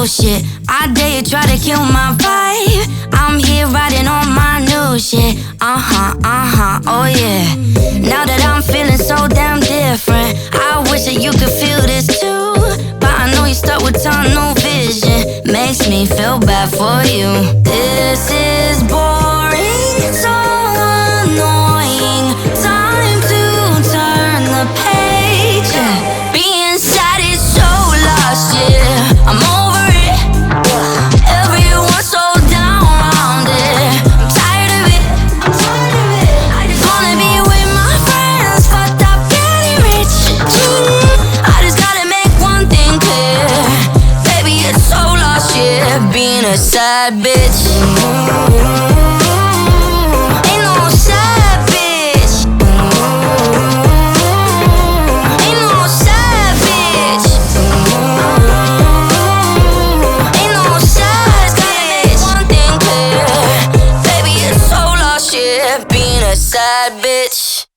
bullshit. I dare you try to kill my vibe. I'm here riding on my new shit. Oh yeah. Now that I'm feeling so damn different, I wish that you could feel this too. But I know you're stuck with tunnel vision. Makes me feel bad for you. This is boring, so annoying. Time to turn the page. Being sad is so lost, yeah. I'm over it. Everyone's so down around it. I'm tired of it. I just wanna be with my friends, fucked up, getting rich. I just gotta make one thing clear. Baby, it's so lost, yeah. Being a sad bitch. Ain't no sad bitch. Ain't no sad bitch. Ain't no sad bitch. One thing clear. Baby, it's so lost, yeah. Being a sad bitch.